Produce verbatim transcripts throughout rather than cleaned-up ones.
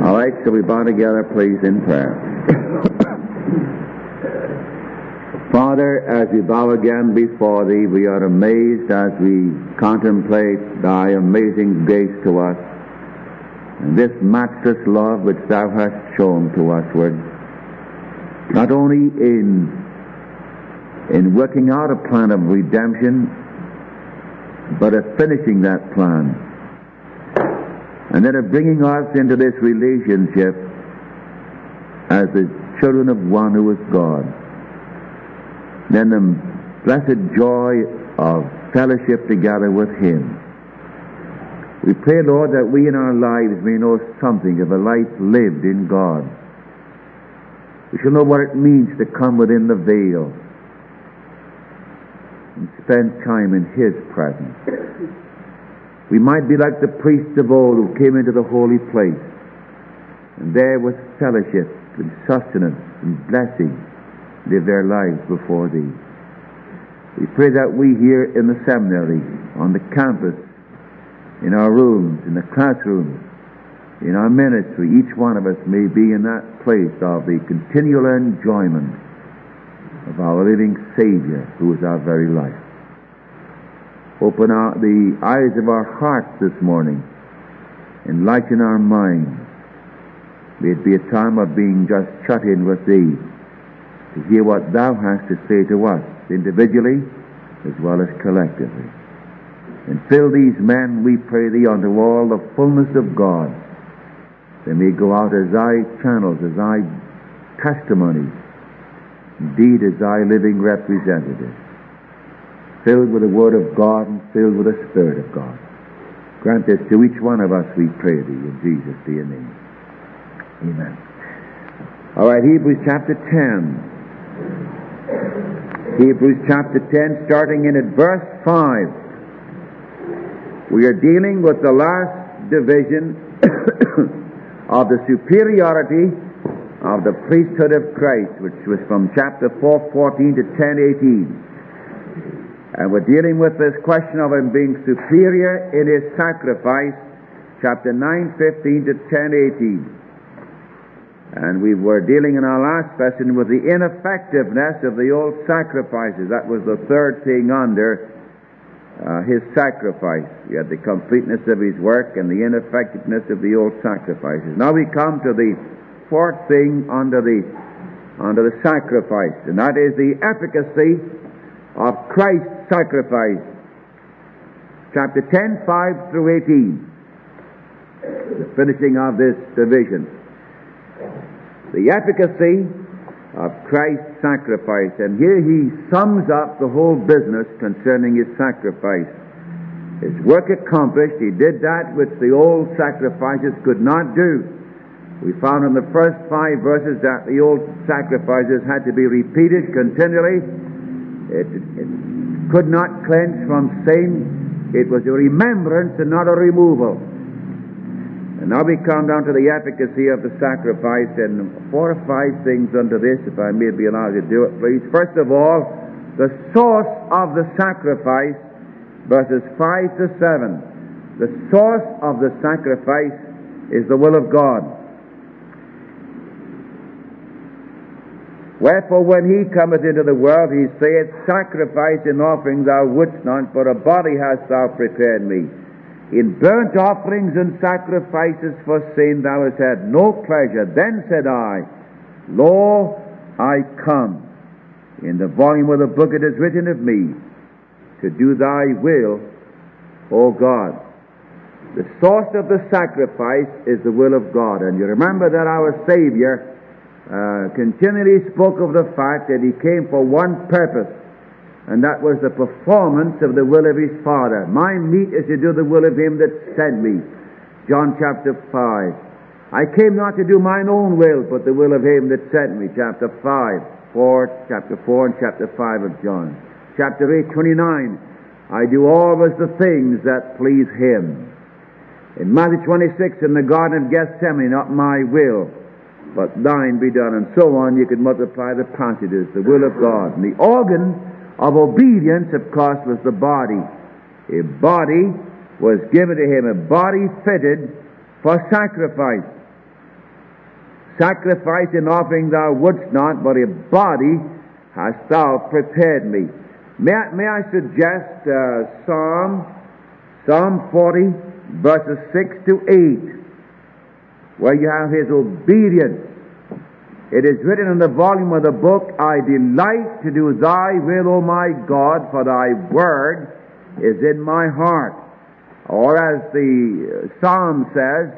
All right, so we bow together, please, in prayer. Father, as we bow again before Thee, we are amazed as we contemplate Thy amazing grace to us, and this matchless love which Thou hast shown to usward, not only in, in working out a plan of redemption, but of finishing that plan, and then of bringing us into this relationship as the children of one who is God. Then the blessed joy of fellowship together with Him. We pray, Lord, that we in our lives may know something of a life lived in God. We shall know what it means to come within the veil and spend time in His presence. We might be like the priests of old who came into the holy place, and there with fellowship and sustenance and blessing live their lives before Thee. We pray that we here in the seminary, on the campus, in our rooms, in the classrooms, in our ministry, each one of us may be in that place of the continual enjoyment of our living Savior, who is our very life. Open our, the eyes of our hearts this morning. Enlighten our minds. May it be a time of being just shut in with Thee, to hear what Thou hast to say to us, individually as well as collectively. And fill these men, we pray Thee, unto all the fullness of God. They may go out as Thy channels, as Thy testimonies, indeed as Thy living representatives, filled with the Word of God and filled with the Spirit of God. Grant this to each one of us, we pray Thee, in Jesus' dear name. Amen. All right, Hebrews chapter ten. Hebrews chapter ten, starting in at verse five. We are dealing with the last division of the superiority of the priesthood of Christ, which was from chapter four fourteen to ten eighteen. And we're dealing with this question of Him being superior in His sacrifice, chapter nine fifteen to ten eighteen. And we were dealing in our last lesson with the ineffectiveness of the old sacrifices. That was the third thing under uh, His sacrifice. We had the completeness of His work and the ineffectiveness of the old sacrifices. Now we come to the fourth thing under the under the sacrifice, and that is the efficacy of Christ's sacrifice. Chapter ten, five through eighteen. The finishing of this division. The efficacy of Christ's sacrifice. And here he sums up the whole business concerning His sacrifice. His work accomplished, He did that which the old sacrifices could not do. We found in the first five verses that the old sacrifices had to be repeated continually. It, it could not cleanse from sin. It was a remembrance and not a removal. And now we come down to the efficacy of the sacrifice, and four or five things under this, if I may be allowed to do it, please. First of all, the source of the sacrifice, verses five to seven. The source of the sacrifice is the will of God. Wherefore, when He cometh into the world, He saith, Sacrifice and offering thou wouldst not, but a body hast thou prepared me. In burnt offerings and sacrifices for sin thou hast had no pleasure. Then said I, Lo, I come. In the volume of the book it is written of me, to do Thy will, O God. The source of the sacrifice is the will of God. And you remember that our Savior Uh, continually spoke of the fact that He came for one purpose, and that was the performance of the will of His Father. My meat is to do the will of Him that sent me. John chapter five. I came not to do mine own will, but the will of Him that sent me. Chapter five, four, chapter four, and chapter five of John. Chapter eight, twenty-nine. I do always the things that please Him. In Matthew twenty-six, in the Garden of Gethsemane, not my will, but Thine be done, and so on. You could multiply the passages, the will of God. And the organ of obedience, of course, was the body. A body was given to Him, a body fitted for sacrifice. sacrifice and offering thou wouldst not, but a body hast thou prepared me. May I, may I suggest uh, Psalm, Psalm forty, verses six to eight, where you have his obedience. It is written in the volume of the book, I delight to do thy will, O my God, for thy word is in my heart. Or as the Psalm says,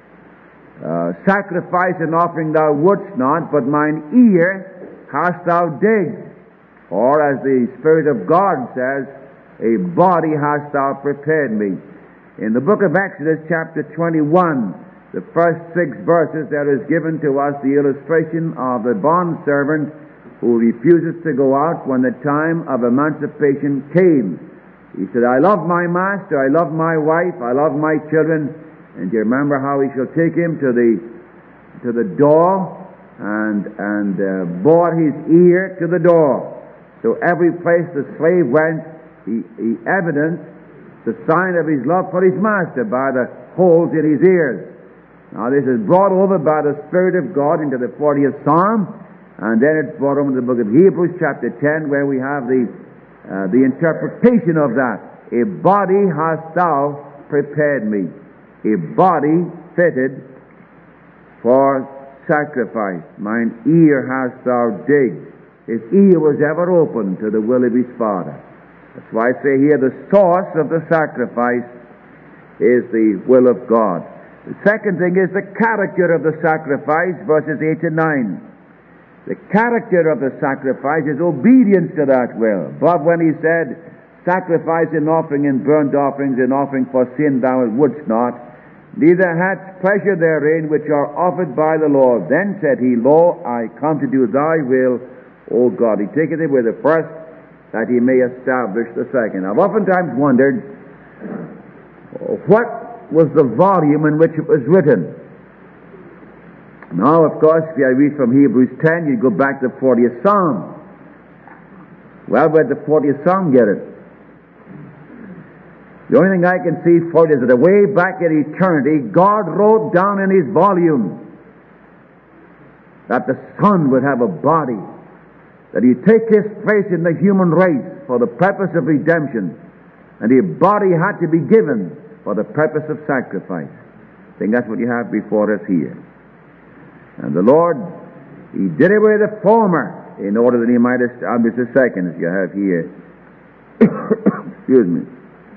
uh, sacrifice and offering thou wouldst not, but mine ear hast thou digged. Or as the Spirit of God says, a body hast thou prepared me. In the book of Exodus, chapter twenty-one, the first six verses, there is given to us the illustration of the bondservant who refuses to go out when the time of emancipation came. He said, I love my master, I love my wife, I love my children. And you remember how he shall take him to the to the door and and uh, bore his ear to the door. So every place the slave went, he, he evidenced the sign of his love for his master by the holes in his ears. Now this is brought over by the Spirit of God into the fortieth Psalm, and then it's brought over to the book of Hebrews chapter ten, where we have the uh, the interpretation of that. A body hast thou prepared me, a body fitted for sacrifice. Mine ear hast thou digged. His ear was ever open to the will of his Father. That's why I say here the source of the sacrifice is the will of God. The second thing is the character of the sacrifice, verses eight and nine. The character of the sacrifice is obedience to that will. But when he said, sacrifice and offering and burnt offerings and offering for sin thou wouldst not, neither hadst pleasure therein which are offered by the Lord. Then said he, Lo, I come to do thy will, O God. He taketh away the first, that he may establish the second. I've oftentimes wondered, what was the volume in which it was written? Now, of course, if I read from Hebrews ten, you go back to the fortieth Psalm. Well, where'd the fortieth Psalm get it? The only thing I can see for it is that way back in eternity, God wrote down in his volume that the Son would have a body, that he'd take his place in the human race for the purpose of redemption, and a body had to be given for the purpose of sacrifice. I think that's what you have before us here. And the Lord, he did away with the former in order that he might establish the second, as you have here. Excuse me.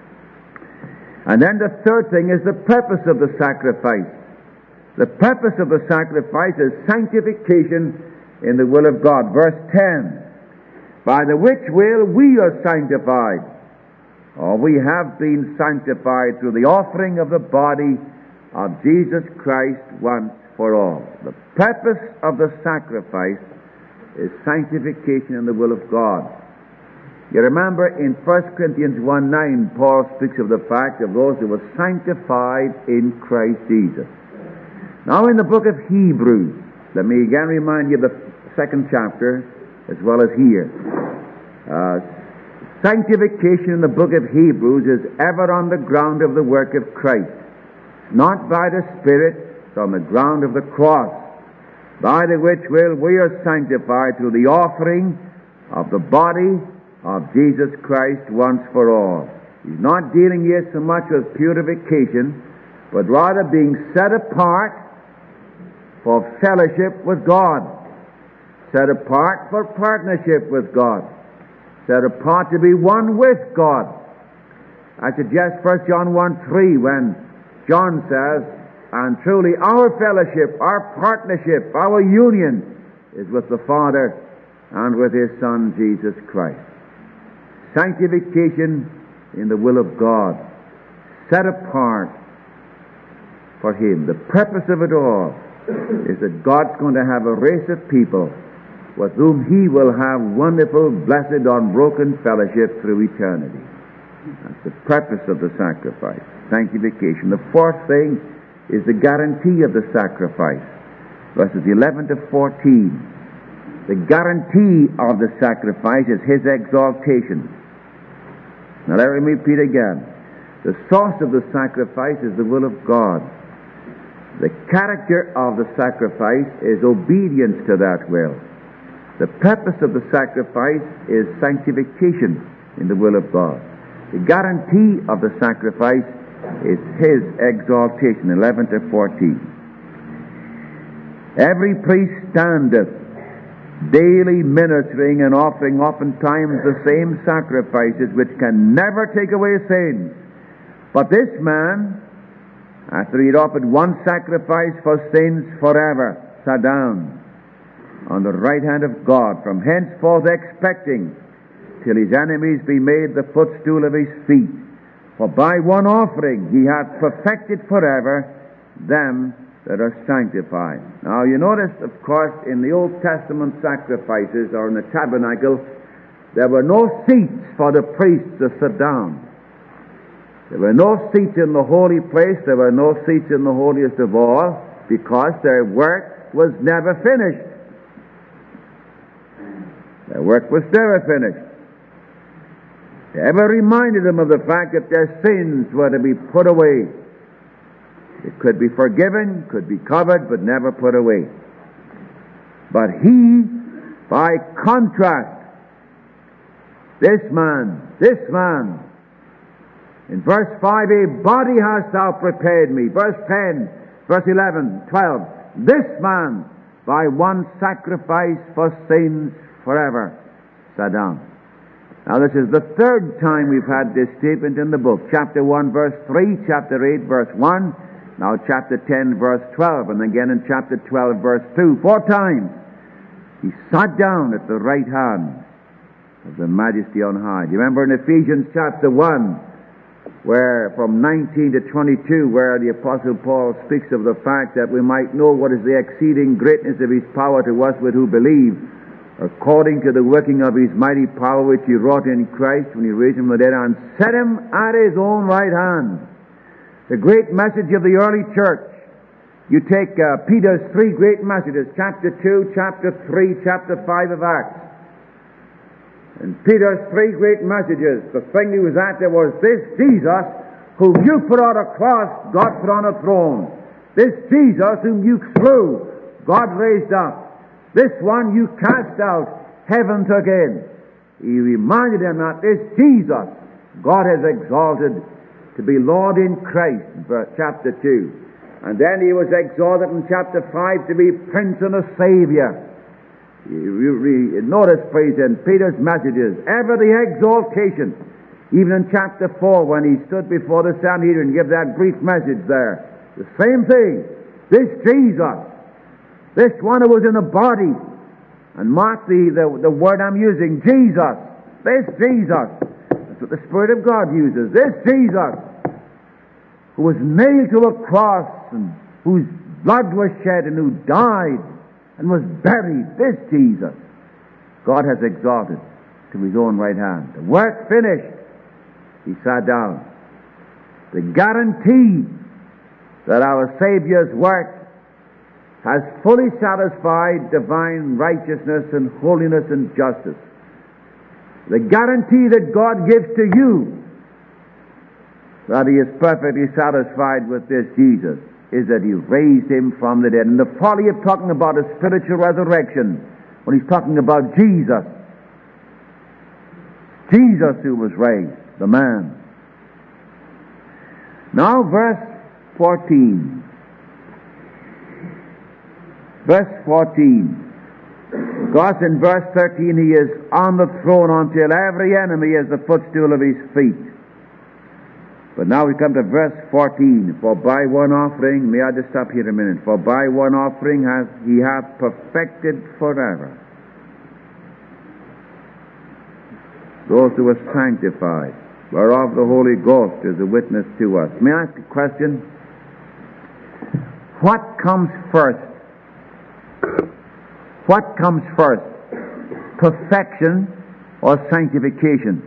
And then the third thing is the purpose of the sacrifice. The purpose of the sacrifice is sanctification in the will of God. Verse ten, by the which will we are sanctified, or we have been sanctified through the offering of the body of Jesus Christ once for all. The purpose of the sacrifice is sanctification in the will of God. You remember in First Corinthians one nine, Paul speaks of the fact of those who were sanctified in Christ Jesus. Now in the book of Hebrews, let me again remind you of the second chapter as well as here. Uh, Sanctification in the book of Hebrews is ever on the ground of the work of Christ, not by the Spirit, it's on the ground of the cross, by the which will we are sanctified through the offering of the body of Jesus Christ once for all. He's not dealing here so much with purification, but rather being set apart for fellowship with God, set apart for partnership with God, set apart to be one with God. I suggest First John one three, when John says, and truly our fellowship, our partnership, our union is with the Father and with His Son, Jesus Christ. Sanctification in the will of God, set apart for Him. The purpose of it all is that God's going to have a race of people with whom He will have wonderful, blessed, unbroken fellowship through eternity. That's the purpose of the sacrifice, sanctification. The fourth thing is the guarantee of the sacrifice, verses eleven to fourteen. The guarantee of the sacrifice is His exaltation. Now let me repeat again. The source of the sacrifice is the will of God. The character of the sacrifice is obedience to that will. The purpose of the sacrifice is sanctification in the will of God. The guarantee of the sacrifice is His exaltation, eleven to fourteen. Every priest standeth daily ministering and offering oftentimes the same sacrifices which can never take away sins. But this man, after he had offered one sacrifice for sins forever, sat down on the right hand of God, from henceforth expecting till his enemies be made the footstool of his feet. For by one offering he hath perfected forever them that are sanctified. Now you notice, of course, in the Old Testament sacrifices, or in the tabernacle, there were no seats for the priests to sit down. There were no seats in the holy place, there were no seats in the holiest of all, because their work was never finished. Their work was never finished. They ever reminded them of the fact that their sins were to be put away. It could be forgiven, could be covered, but never put away. But he, by contrast, this man, this man, in verse five, a body hast thou prepared me. Verse ten, verse eleven, twelve, this man, by one sacrifice for sins forever, sat down. Now this is the third time we've had this statement in the book. Chapter one, verse three, chapter eight, verse one, now chapter ten, verse twelve, and again in chapter twelve, verse two. Four times he sat down at the right hand of the Majesty on high. Do you remember in Ephesians chapter one, where from nineteen to twenty-two, where the Apostle Paul speaks of the fact that we might know what is the exceeding greatness of His power to us with who believe, according to the working of His mighty power which He wrought in Christ when He raised Him from the dead and set Him at His own right hand. The great message of the early church. You take uh, Peter's three great messages, chapter two, chapter three, chapter five of Acts. And Peter's three great messages, the thing he was at there was, this Jesus whom you put on a cross, God put on a throne. This Jesus whom you slew, God raised up. This one you cast out, heaven took in. He reminded them that this Jesus, God has exalted to be Lord in Christ, verse chapter two. And then he was exalted in chapter five to be Prince and a Savior. You read, notice, please, in Peter's messages, ever the exaltation. Even in chapter four, when he stood before the Sanhedrin and gave that brief message there, the same thing. This Jesus, this one who was in a body, and mark the, the, the word I'm using, Jesus, this Jesus, that's what the Spirit of God uses, this Jesus, who was nailed to a cross, and whose blood was shed, and who died, and was buried, this Jesus, God has exalted to His own right hand. The work finished, He sat down. The guarantee that our Savior's work has fully satisfied divine righteousness and holiness and justice. The guarantee that God gives to you that He is perfectly satisfied with this Jesus is that He raised Him from the dead. And the folly of talking about a spiritual resurrection when He's talking about Jesus, Jesus who was raised, the man. Now verse fourteen. Verse fourteen. Because in verse thirteen He is on the throne until every enemy is the footstool of His feet. But now we come to verse fourteen. For by one offering, may I just stop here a minute? For by one offering has He hath perfected forever those who are sanctified, whereof the Holy Ghost is a witness to us. May I ask a question? What comes first? What comes first? Perfection or sanctification?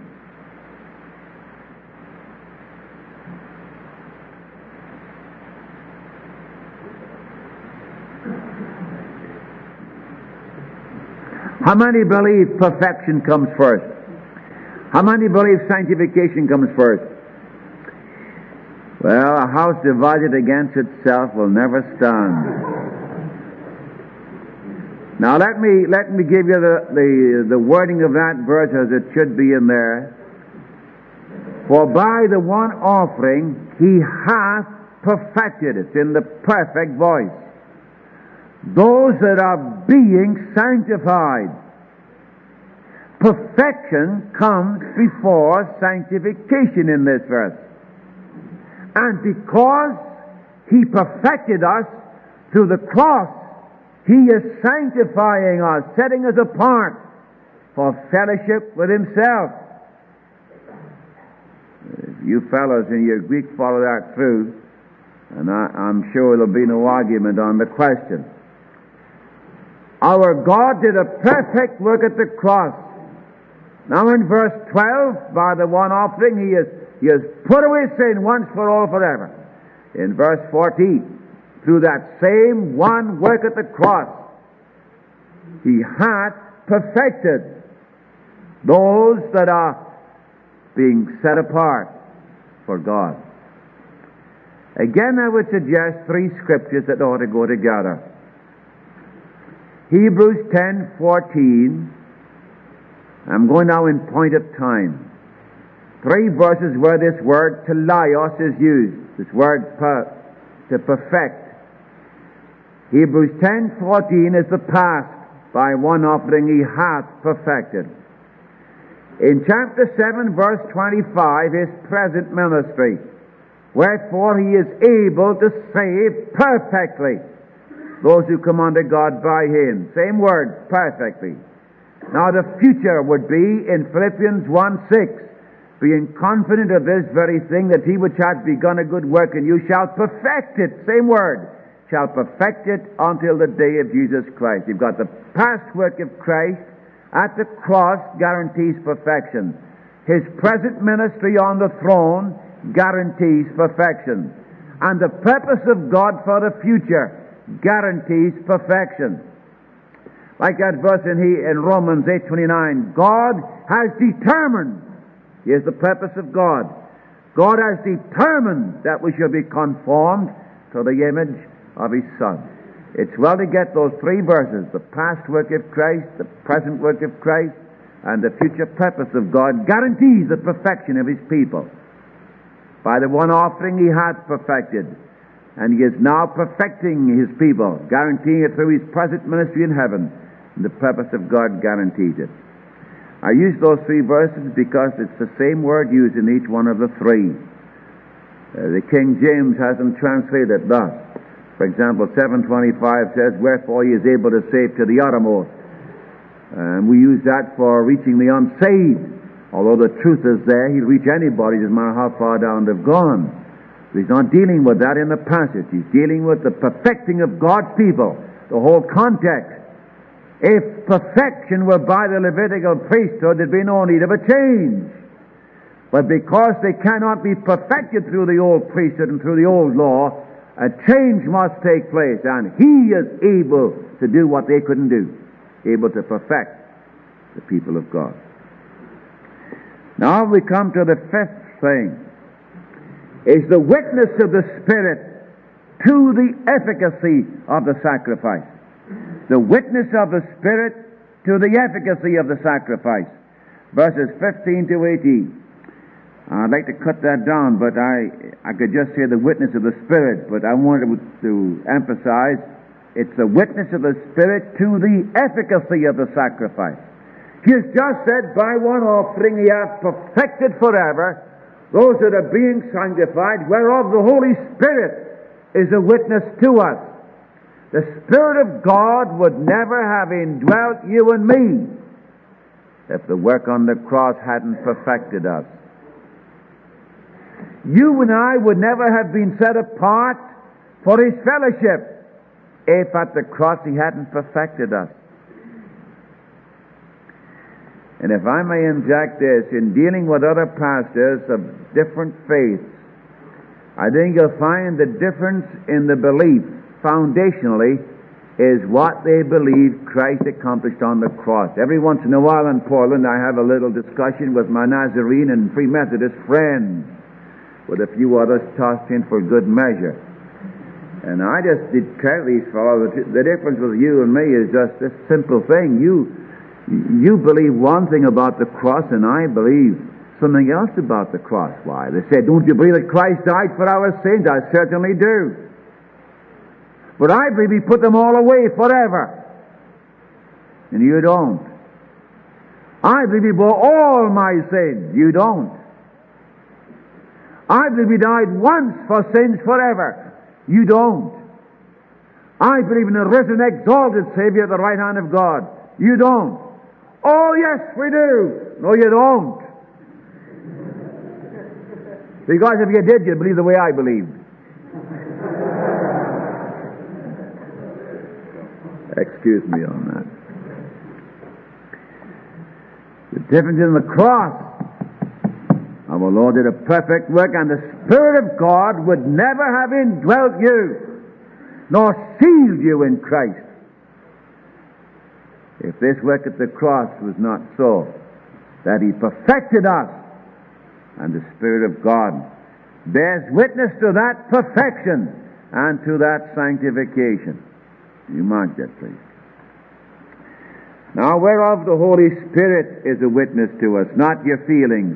How many believe perfection comes first? How many believe sanctification comes first? Well, a house divided against itself will never stand. Now let me let me give you the, the, the wording of that verse as it should be in there. For by the one offering he hath perfected, it's in the perfect voice, those that are being sanctified. Perfection comes before sanctification in this verse. And because he perfected us through the cross, he is sanctifying us, setting us apart for fellowship with himself. If you fellows in your Greek follow that through, and I, I'm sure there'll be no argument on the question. Our God did a perfect work at the cross. Now in verse twelve, by the one offering, he has, he has put away sin once for all forever. In verse fourteen, through that same one work at the cross, he hath perfected those that are being set apart for God. Again, I would suggest three scriptures that ought to go together. Hebrews ten fourteen. I'm going now in point of time. Three verses where this word teleios is used. This word per, to perfect. Hebrews ten fourteen is the past. By one offering he hath perfected. In chapter seven verse twenty-five, his present ministry. Wherefore he is able to save perfectly those who come unto God by him. Same word, perfectly. Now the future would be in Philippians one six, being confident of this very thing, that he which hath begun a good work in you shall perfect it. Same word, shall perfect it until the day of Jesus Christ. You've got the past work of Christ at the cross guarantees perfection. His present ministry on the throne guarantees perfection. And the purpose of God for the future guarantees perfection. Like that verse in, he, in Romans eight twenty-nine, God has determined, here's the purpose of God, God has determined that we shall be conformed to the image of his Son. It's well to get those three verses, the past work of Christ, the present work of Christ, and the future purpose of God guarantees the perfection of his people. By the one offering he hath perfected, and he is now perfecting his people, guaranteeing it through his present ministry in heaven. And the purpose of God guarantees it. I use those three verses because it's the same word used in each one of the three. Uh, the King James has them translated thus. For example, seven twenty-five says, wherefore he is able to save to the uttermost. And we use that for reaching the unsaved. Although the truth is there, he'll reach anybody, no matter how far down they've gone. But he's not dealing with that in the passage. He's dealing with the perfecting of God's people, the whole context. If perfection were by the Levitical priesthood, there'd be no need of a change. But because they cannot be perfected through the old priesthood and through the old law, a change must take place, and he is able to do what they couldn't do, able to perfect the people of God. Now we come to the fifth thing, is the witness of the Spirit to the efficacy of the sacrifice. The witness of the Spirit to the efficacy of the sacrifice. Verses fifteen to eighteen. I'd like to cut that down, but I I could just say the witness of the Spirit, but I wanted to emphasize it's the witness of the Spirit to the efficacy of the sacrifice. He has just said, by one offering he hath perfected forever those that are being sanctified, whereof the Holy Spirit is a witness to us. The Spirit of God would never have indwelt you and me if the work on the cross hadn't perfected us. You and I would never have been set apart for his fellowship if at the cross he hadn't perfected us. And if I may inject this, in dealing with other pastors of different faiths, I think you'll find the difference in the belief foundationally is what they believe Christ accomplished on the cross. Every once in a while in Portland I have a little discussion with my Nazarene and Free Methodist friends with a few others tossed in for good measure. And I just declare these fellows, the difference with you and me is just this simple thing. You, you believe one thing about the cross, and I believe something else about the cross. Why? They say, don't you believe that Christ died for our sins? I certainly do. But I believe He put them all away forever. And you don't. I believe He bore all my sins. You don't. I believe He died once for sins forever. You don't. I believe in a risen, exalted Savior at the right hand of God. You don't. Oh, yes, we do. No, you don't. Because if you did, you'd believe the way I believed. Excuse me on that. The difference in the cross, our Lord did a perfect work, and the Spirit of God would never have indwelt you, nor sealed you in Christ, if this work at the cross was not so, that He perfected us, and the Spirit of God bears witness to that perfection and to that sanctification. You mark that, please. Now, whereof the Holy Spirit is a witness to us, not your feelings.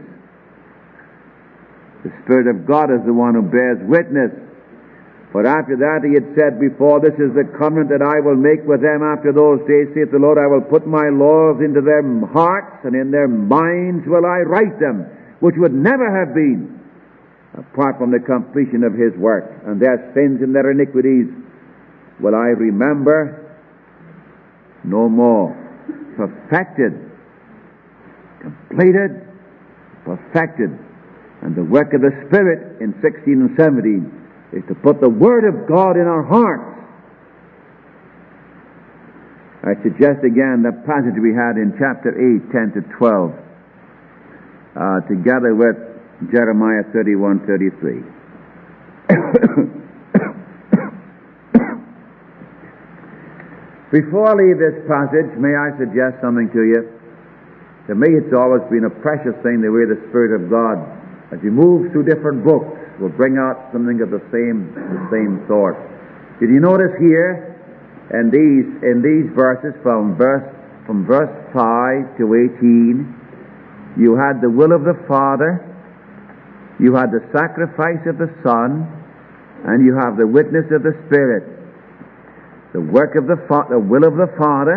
The Spirit of God is the one who bears witness. For after that He had said before, this is the covenant that I will make with them after those days, saith the Lord, I will put my laws into their hearts, and in their minds will I write them, which would never have been apart from the completion of His work. And their sins and their iniquities will I remember no more. Perfected, completed, perfected. And the work of the Spirit in sixteen and seventeen is to put the Word of God in our hearts. I suggest again the passage we had in chapter eight, ten to twelve, uh, together with Jeremiah thirty-one, thirty-three. Before I leave this passage, may I suggest something to you? To me, it's always been a precious thing the way the Spirit of God, as He moves through different books, will bring out something of the same, the same sort. Did you notice here, in these in these verses, from verse from verse five to eighteen, you had the will of the Father, you had the sacrifice of the Son, and you have the witness of the Spirit. The work of the fa- the will of the Father,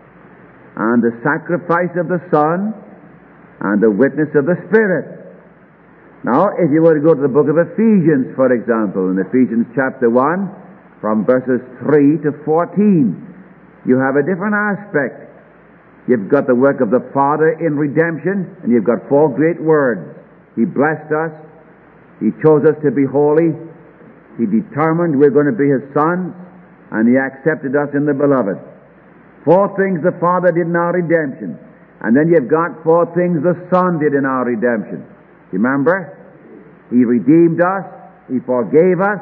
and the sacrifice of the Son, and the witness of the Spirit. Now, if you were to go to the book of Ephesians, for example, in Ephesians chapter one, from verses three to fourteen, you have a different aspect. You've got the work of the Father in redemption, and you've got four great words. He blessed us, He chose us to be holy, He determined we're going to be His sons, and He accepted us in the Beloved. Four things the Father did in our redemption. And then you've got four things the Son did in our redemption. Remember? He redeemed us, He forgave us,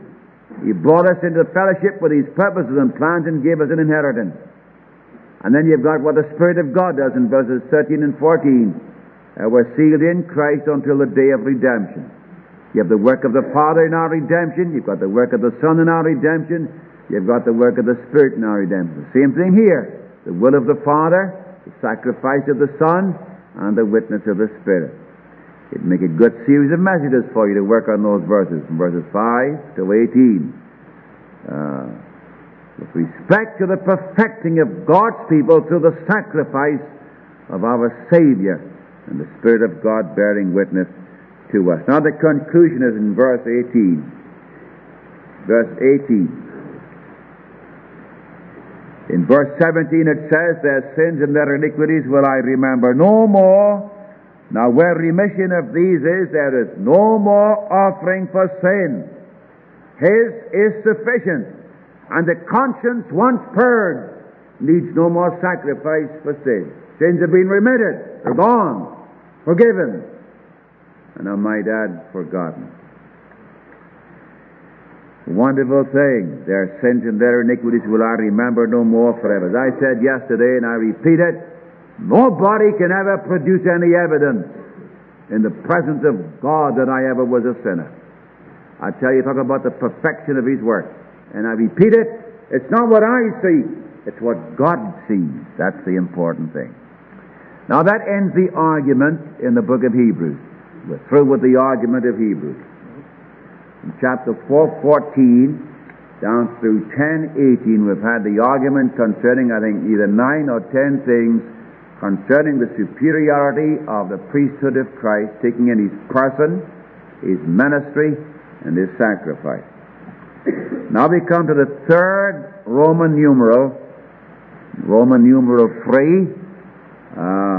He brought us into fellowship with His purposes and plans, and gave us an inheritance. And then you've got what the Spirit of God does in verses thirteen and fourteen. Uh, we're sealed in Christ until the day of redemption. You have the work of the Father in our redemption, you've got the work of the Son in our redemption, you've got the work of the Spirit in our redemption. The same thing here. The will of the Father, the sacrifice of the Son, and the witness of the Spirit. It'd make a good series of messages for you to work on those verses, from verses five to eighteen. Uh, with respect to the perfecting of God's people through the sacrifice of our Savior, and the Spirit of God bearing witness to us. Now the conclusion is in verse eighteen. Verse eighteen. In verse seventeen it says, their sins and their iniquities will I remember no more. Now where remission of these is, there is no more offering for sin. His is sufficient, and the conscience once purged needs no more sacrifice for sin. Sins have been remitted, they're gone, forgiven, and I might add, forgotten. Wonderful thing. Their sins and their iniquities will I remember no more forever. As I said yesterday, and I repeat it, nobody can ever produce any evidence in the presence of God that I ever was a sinner. I tell you, talk about the perfection of His work. And I repeat it, it's not what I see, it's what God sees. That's the important thing. Now that ends the argument in the book of Hebrews. We're through with the argument of Hebrews. In chapter four fourteen down through ten eighteen, we've had the argument concerning, I think, either nine or ten things concerning the superiority of the priesthood of Christ, taking in His person, His ministry, and His sacrifice. Now we come to the third Roman numeral, Roman numeral three, uh,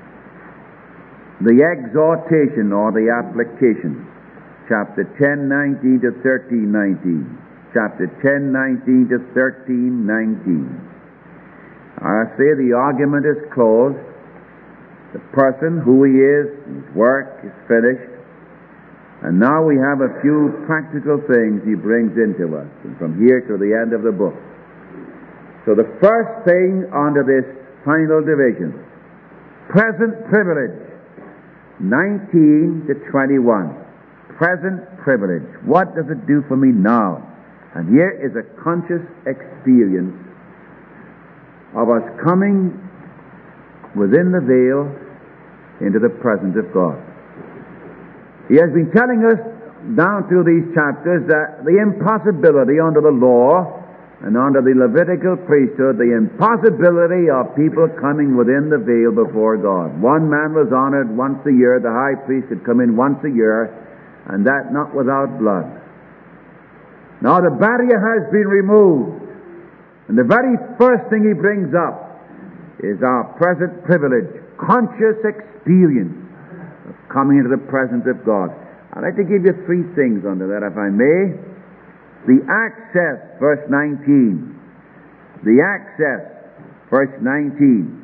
the exhortation or the application, chapter ten nineteen to thirteen nineteen. Chapter ten nineteen to thirteen nineteen. I say the argument is closed. The person, who he is, his work is finished. And now we have a few practical things he brings into us, and from here to the end of the book. So the first thing under this final division, present privilege, nineteen to twenty-one. Present privilege. What does it do for me now? And here is a conscious experience of us coming within the veil into the presence of God. He has been telling us down through these chapters that the impossibility under the law and under the Levitical priesthood, the impossibility of people coming within the veil before God. One man was honored once a year, the high priest could come in once a year, and that not without blood. Now the barrier has been removed, and the very first thing he brings up is our present privilege, conscious experience of coming into the presence of God. I'd like to give you three things under that, if I may. The access, verse nineteen. The access, verse nineteen.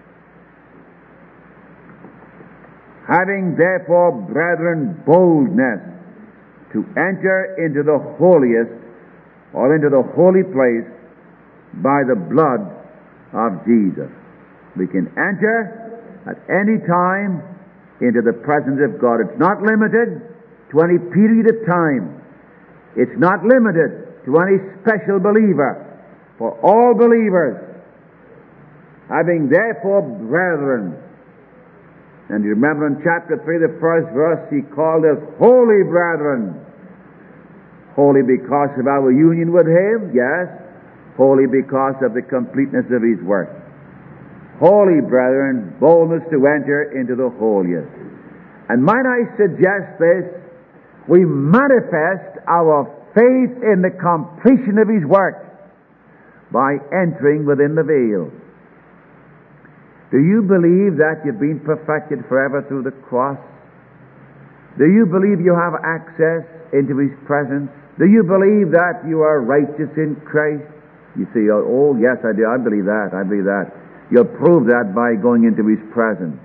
Having therefore, brethren, boldness to enter into the holiest, or into the holy place, by the blood of Jesus. We can enter at any time into the presence of God. It's not limited to any period of time. It's not limited to any special believer. For all believers, having therefore, brethren, and you remember in chapter three, the first verse, he called us holy brethren. Holy because of our union with Him, yes. Holy because of the completeness of His work. Holy brethren, boldness to enter into the holiest. And might I suggest this? We manifest our faith in the completion of His work by entering within the veil. Do you believe that you've been perfected forever through the cross? Do you believe you have access into His presence? Do you believe that you are righteous in Christ? You say, oh, oh yes, I do. I believe that. I believe that. You'll prove that by going into His presence.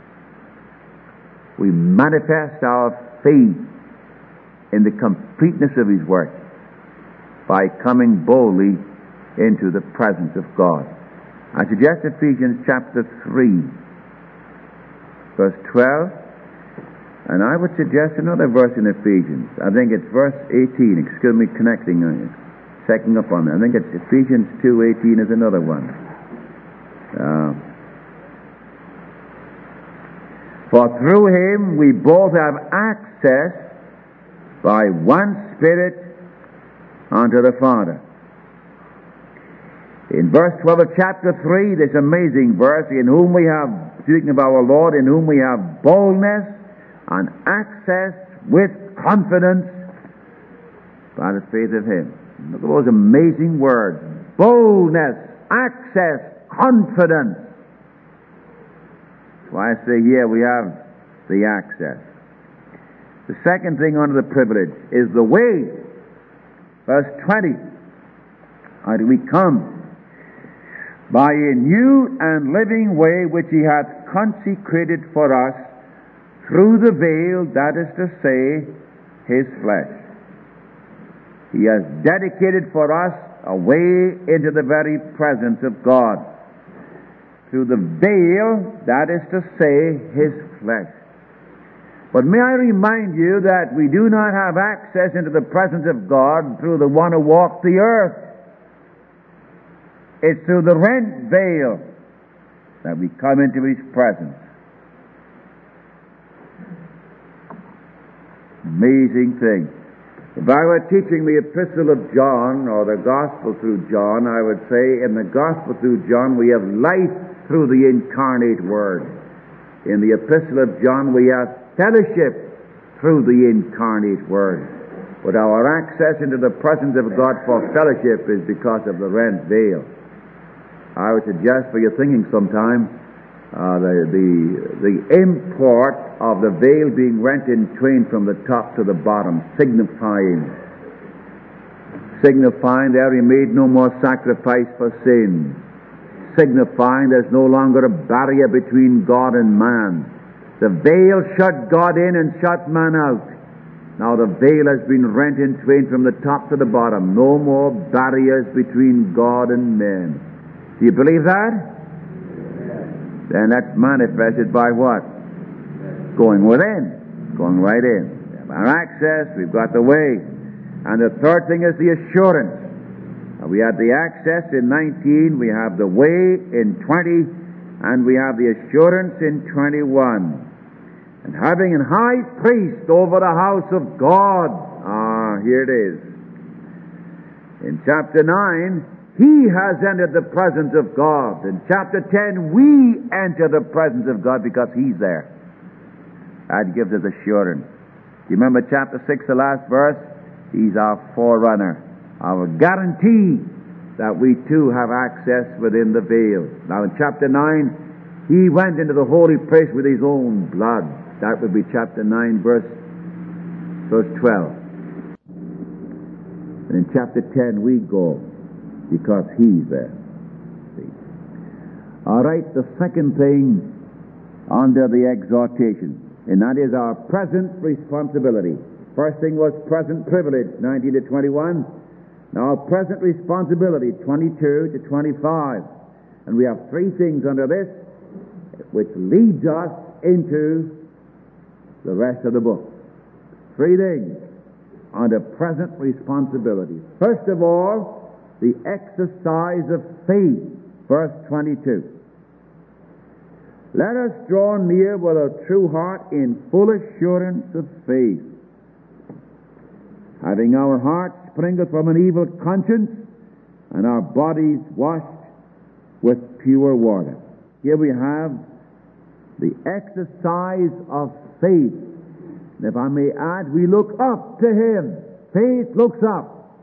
We manifest our faith in the completeness of His work by coming boldly into the presence of God. I suggest Ephesians chapter three, verse twelve, and I would suggest another verse in Ephesians. I think it's verse eighteen. Excuse me connecting, uh, checking up on that. I think it's Ephesians two eighteen is another one. Uh, For through Him we both have access by one Spirit unto the Father. In verse twelve of chapter three, this amazing verse, in whom we have, speaking of our Lord, in whom we have boldness and access with confidence by the faith of Him. Look at those amazing words. Boldness, access, confidence. That's why I say here we have the access. The second thing under the privilege is the way. Verse twenty. How do we come? By a new and living way which He hath consecrated for us through the veil, that is to say, His flesh. He has dedicated for us a way into the very presence of God through the veil, that is to say, His flesh. But may I remind you that we do not have access into the presence of God through the one who walked the earth. It's through the rent veil that we come into His presence. Amazing thing. If I were teaching the Epistle of John or the Gospel through John, I would say in the Gospel through John we have life through the incarnate Word. In the Epistle of John we have fellowship through the incarnate Word. But our access into the presence of God for fellowship is because of the rent veil. I would suggest for your thinking sometime uh, the, the, the import of the veil being rent in twain from the top to the bottom, signifying, signifying there He made no more sacrifice for sin, signifying there's no longer a barrier between God and man. The veil shut God in and shut man out. Now the veil has been rent in twain from the top to the bottom. No more barriers between God and men. Do you believe that? Yes. Then that's manifested by what? Yes. Going within. Going right in. We have our access, we've got the way. And the third thing is the assurance. Now, we had the access in nineteen, we have the way in twenty, and we have the assurance in twenty-one. And having an high priest over the house of God. Ah, here it is. In chapter nine, he has entered the presence of God. In chapter ten, we enter the presence of God because He's there. That gives us assurance. Do you remember chapter six, the last verse? He's our forerunner, our guarantee that we too have access within the veil. Now in chapter nine, He went into the holy place with His own blood. That would be chapter nine, verse, verse twelve. And in chapter ten, we go because He's there. See? All right, the second thing under the exhortation, and that is our present responsibility. First thing was present privilege, nineteen to twenty-one. Now present responsibility, twenty-two to twenty-five. And we have three things under this, which leads us into the rest of the book. Three things under present responsibility. First of all, the exercise of faith, verse twenty-two. Let us draw near with a true heart in full assurance of faith, having our hearts sprinkled from an evil conscience and our bodies washed with pure water. Here we have the exercise of faith. And if I may add, we look up to Him. Faith looks up.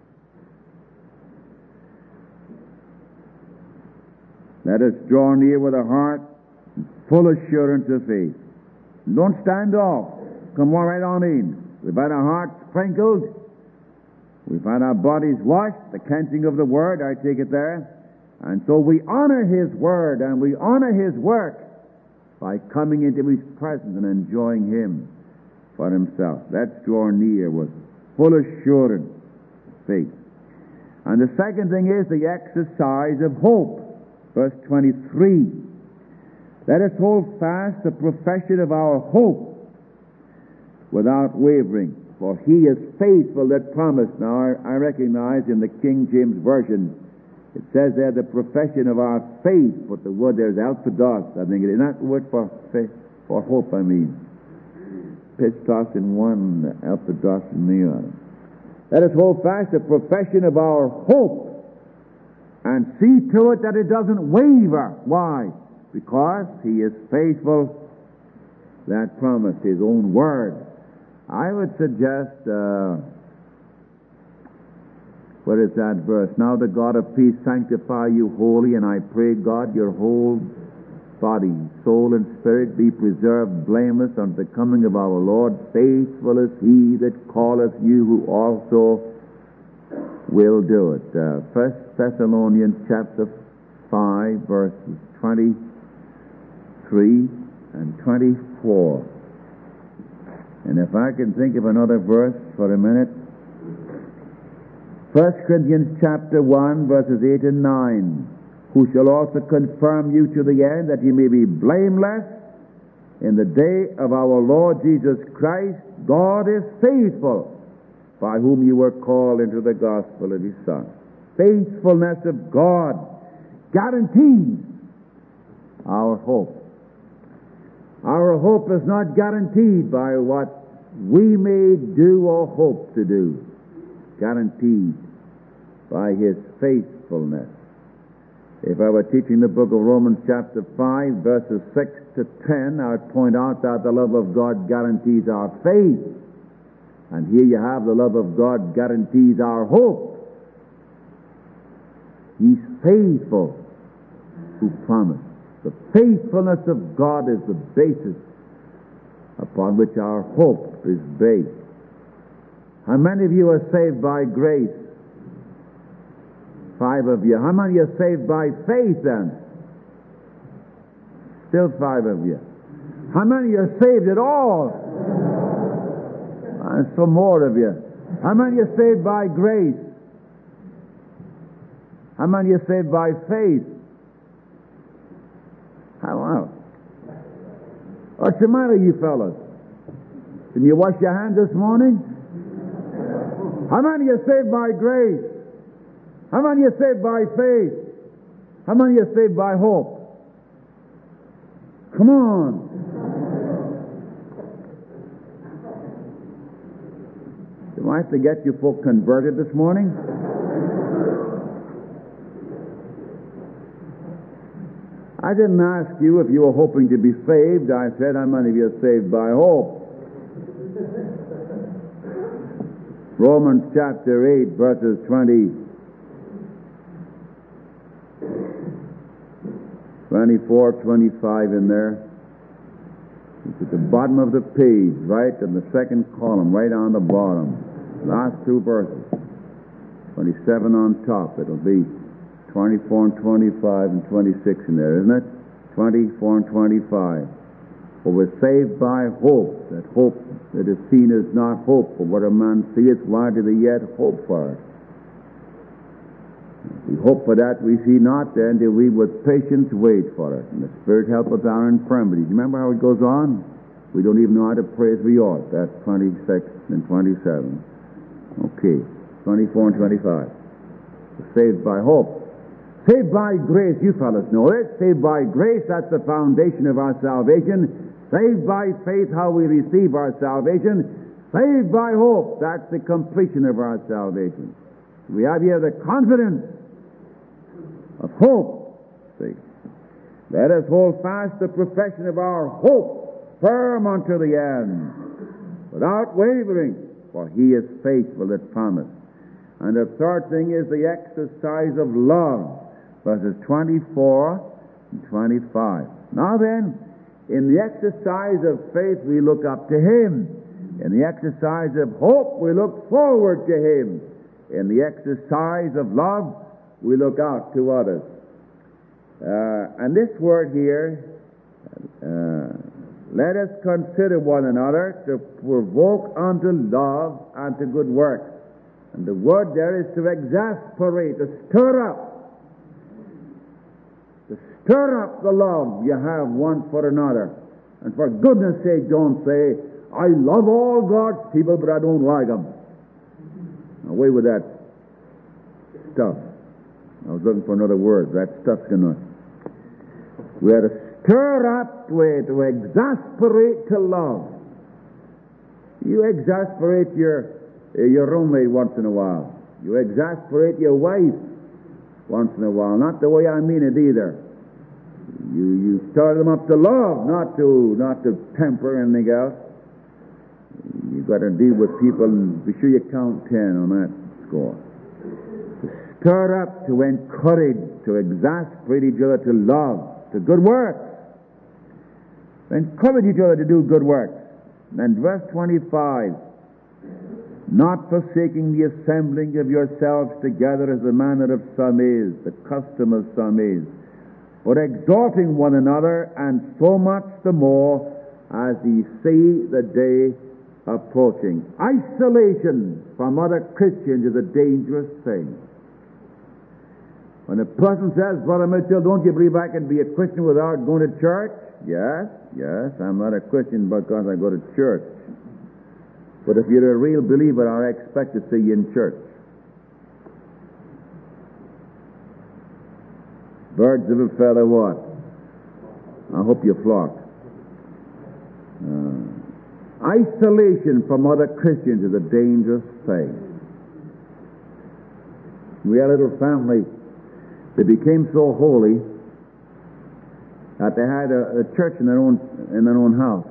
Let us draw near with a heart full assurance of faith. Don't stand off. Come right on in. We've had our hearts sprinkled. We've had our bodies washed, the cleansing of the Word, I take it there. And so we honor His Word and we honor His work by coming into His presence and enjoying Him for Himself. Let's draw near with full assurance of faith. And the second thing is the exercise of hope. Verse twenty-three. Let us hold fast the profession of our hope without wavering, for He is faithful that promised. Now I, I recognize in the King James Version it says there the profession of our faith, but the word there is alphados. I think it is not the word for faith, for hope, I mean. Pistos in one, alphados in the other. Let us hold fast the profession of our hope and see to it that it doesn't waver. Why? Because He is faithful that promised, His own word. I would suggest, uh, what is that verse? Now the God of peace sanctify you wholly, and I pray God your whole body, soul, and spirit be preserved blameless unto the coming of our Lord. Faithful is He that calleth you, who also will do it. Uh, First Thessalonians chapter five, verses twenty-three and twenty-four. And if I can think of another verse for a minute, First Corinthians chapter one, verses eight and nine. Who shall also confirm you to the end, that ye may be blameless in the day of our Lord Jesus Christ, God is faithful, by whom you were called into the gospel of His Son. Faithfulness of God guarantees our hope. Our hope is not guaranteed by what we may do or hope to do. Guaranteed by His faithfulness. If I were teaching the book of Romans chapter five, verses six to ten, I would point out that the love of God guarantees our faith. And here you have the love of God guarantees our hope. He's faithful who promised. The faithfulness of God is the basis upon which our hope is based. How many of you are saved by grace? Five of you. How many are saved by faith then? Still five of you. How many are saved at all? And some more of you. How many are saved by grace? How many are saved by faith? How well? What's the matter, you fellas? Didn't you wash your hands this morning? How many are saved by grace? How many are saved by faith? How many are saved by hope? Come on. Do I have to get you folk converted this morning? I didn't ask you if you were hoping to be saved. I said, how many of you are saved by hope? Romans chapter eight, verses twenty, twenty-four, twenty-five in there. It's at the bottom of the page, right in the second column, right on the bottom. Last two verses. twenty-seven on top. It'll be twenty-four and twenty-five and twenty-six in there, isn't it? twenty-four and twenty-five. For we're saved by hope. That hope that is seen is not hope. For what a man seeth, why do they yet hope for it? We hope for that we see not, then do we with patience wait for it. And the Spirit helpeth our infirmities. Remember how it goes on? We don't even know how to pray as we ought. That's twenty-six and twenty-seven. Okay, twenty-four and twenty-five. We're saved by hope. Saved by grace, you fellas know it. Saved by grace, that's the foundation of our salvation. Saved by faith, how we receive our salvation. Saved by hope, that's the completion of our salvation. We have here the confidence of hope. See, let us hold fast the profession of our hope firm unto the end, without wavering, for He is faithful that promised. And the third thing is the exercise of love, verses twenty-four and twenty-five. Now then, in the exercise of faith we look up to Him. In the exercise of hope we look forward to Him. In the exercise of love we look out to others. Uh, and this word here, uh, let us consider one another to provoke unto love and to good works. And the word there is to exasperate, to stir up. To stir up the love you have one for another. And for goodness sake, don't say, I love all God's people, but I don't like them. Away with that stuff. I was looking for another word. That stuff's enough. We are to stir up, way to exasperate to love. You exasperate your your roommate once in a while. You exasperate your wife once in a while. Not the way I mean it either. You you stir them up to love, not to not to temper or anything else. You've got to deal with people, and be sure you count ten on that score. To stir up, to encourage, to exasperate each other to love, to good works. To encourage each other to do good works. And verse twenty-five, not forsaking the assembling of yourselves together as the manner of some is, the custom of some is, but exhorting one another, and so much the more as ye see the day approaching. Isolation from other Christians is a dangerous thing. When a person says, Brother Mitchell, don't you believe I can be a Christian without going to church? Yes, yes, I'm not a Christian because I go to church. But if you're a real believer, I expect to see you in church. Birds of a feather what? I hope you flock. Uh, isolation from other Christians is a dangerous thing. We had a little family that became so holy that they had a, a church in their own in their own house.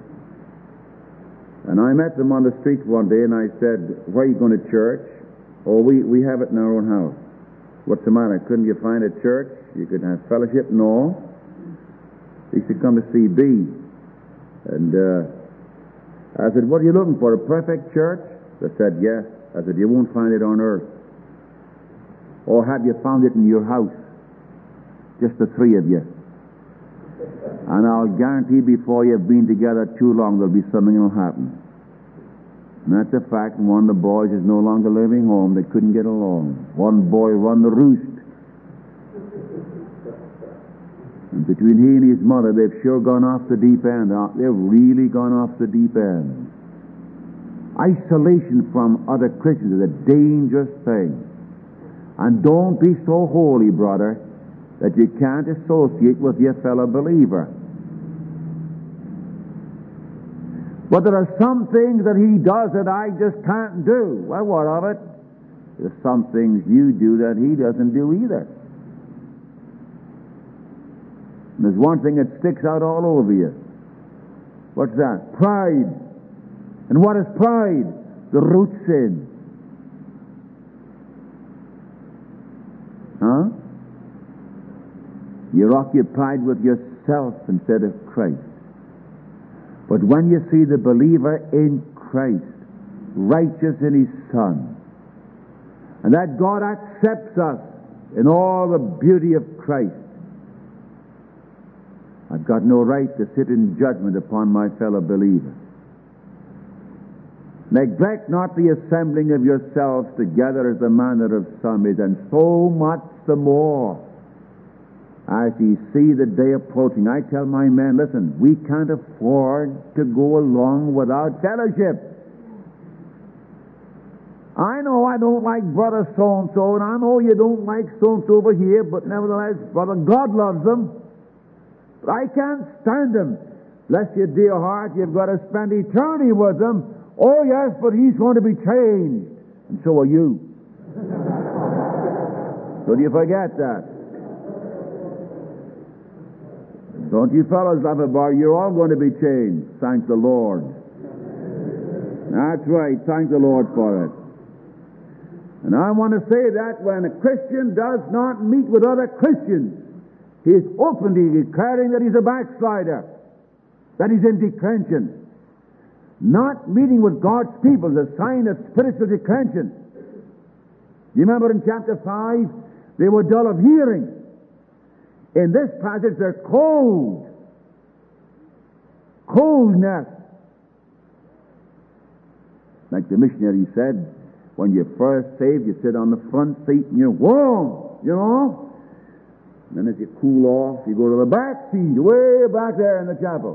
And I met them on the street one day, and I said, "Where are you going to church?" "Oh, we, we have it in our own house." "What's the matter? Couldn't you find a church you could have fellowship?" "No. You should come to C B." And uh, I said, "What are you looking for? A perfect church?" They said, "Yes." I said, "You won't find it on earth. Or have you found it in your house? Just the three of you. And I'll guarantee before you've been together too long, there'll be something that'll happen." And that's a fact. And one of the boys is no longer living home. They couldn't get along. One boy run the roost. And between he and his mother, they've sure gone off the deep end. They've really gone off the deep end. Isolation from other Christians is a dangerous thing. And don't be so holy, brother, that you can't associate with your fellow believer. But there are some things that he does that I just can't do. Well, what of it? There's some things you do that he doesn't do either. And there's one thing that sticks out all over you. What's that? Pride. And what is pride? The root sin. Huh? You're occupied with yourself instead of Christ. But when you see the believer in Christ, righteous in His Son, and that God accepts us in all the beauty of Christ, I've got no right to sit in judgment upon my fellow believer. Neglect not the assembling of yourselves together as the manner of some is, and so much the more as ye see the day approaching. I tell my men, listen, we can't afford to go along without fellowship. I know I don't like brother so-and-so, and I know you don't like so-and-so over here, but nevertheless, brother, God loves them. But I can't stand them. Bless your dear heart, you've got to spend eternity with them. Oh yes, but he's going to be changed. And so are you. Don't you forget that. Don't you fellows laugh about it. You're all going to be changed. Thank the Lord. That's right. Thank the Lord for it. And I want to say that when a Christian does not meet with other Christians, he is openly declaring that he's a backslider, that he's in declension. Not meeting with God's people is a sign of spiritual declension. You remember in chapter five, they were dull of hearing. In this passage, they're cold. Coldness. Like the missionary said, when you're first saved, you sit on the front seat and you're warm, you know? And then as you cool off, you go to the back seat, way back there in the chapel.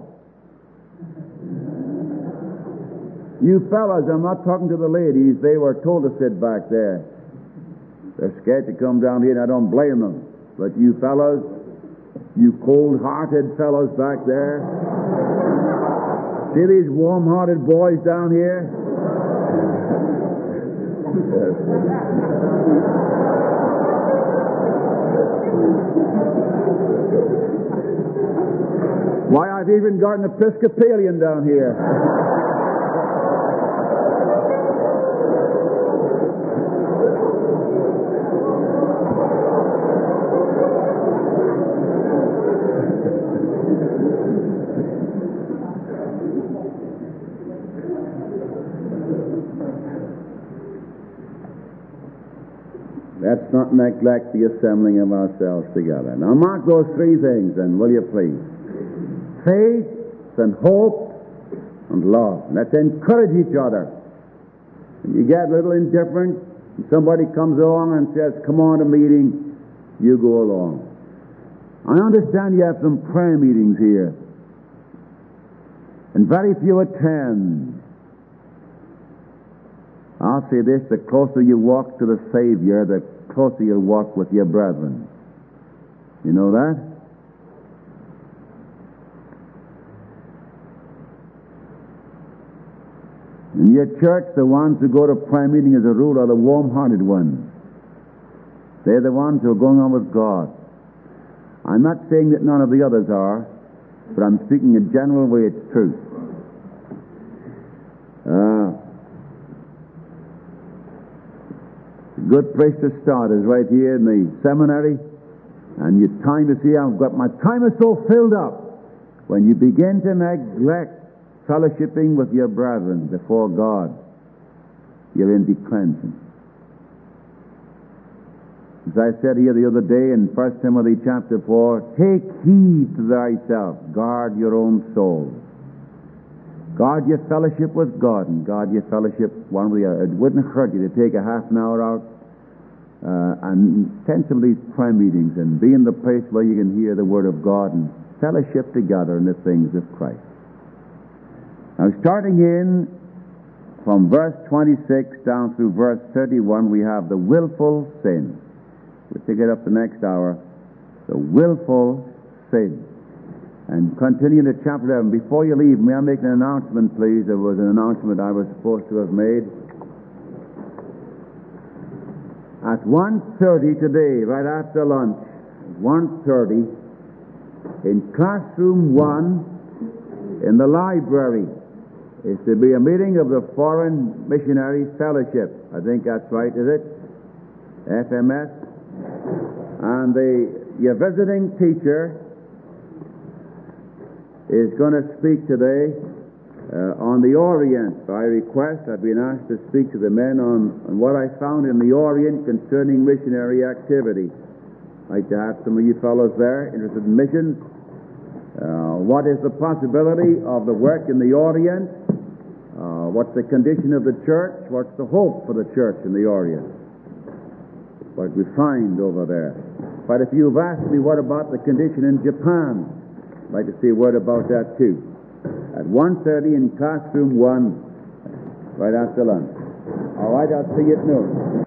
You fellas, I'm not talking to the ladies, they were told to sit back there. They're scared to come down here, and I don't blame them. But you fellas, you cold-hearted fellows back there, see these warm-hearted boys down here? Why, I've even got an Episcopalian down here. Let's not neglect the assembling of ourselves together. Now mark those three things then, will you please? Faith and hope and love. Let's encourage each other. When you get a little indifferent, and somebody comes along and says, come on to meeting, you go along. I understand you have some prayer meetings here, and very few attend. I'll say this, the closer you walk to the Savior, the closer you'll walk with your brethren. You know that? In your church, the ones who go to prayer meeting as a rule are the warm-hearted ones. They're the ones who are going on with God. I'm not saying that none of the others are, but I'm speaking a general way it's true. Uh, a good place to start is right here in the seminary, and your time is here. I've got my time is so filled up. When you begin to neglect fellowshipping with your brethren before God, you're in declension. As I said here the other day in First Timothy chapter four, take heed to thyself, guard your own soul. Guard your fellowship with God and guard your fellowship one with the other. It wouldn't hurt you to take a half an hour out uh, and attend some of these prayer meetings and be in the place where you can hear the Word of God and fellowship together in the things of Christ. Now, starting in from verse twenty-six down through verse thirty-one, we have the willful sin. We'll take it up the next hour. The willful sin. And continue to chapter eleven. Before you leave, may I make an announcement, please? There was an announcement I was supposed to have made. At one thirty today, right after lunch, one thirty, in classroom one in the library, is to be a meeting of the Foreign Missionary Fellowship. I think that's right, is it? F M S. And the your visiting teacher is going to speak today uh, on the Orient. By request, I've been asked to speak to the men on, on what I found in the Orient concerning missionary activity. I'd like to have some of you fellows there interested in missions. Uh, what is the possibility of the work in the Orient? Uh, what's the condition of the church? What's the hope for the church in the Orient? What we find over there. But if you've asked me what about the condition in Japan, I'd like to say a word about that too. At one thirty in classroom one, right after lunch. All right, I'll see you at noon.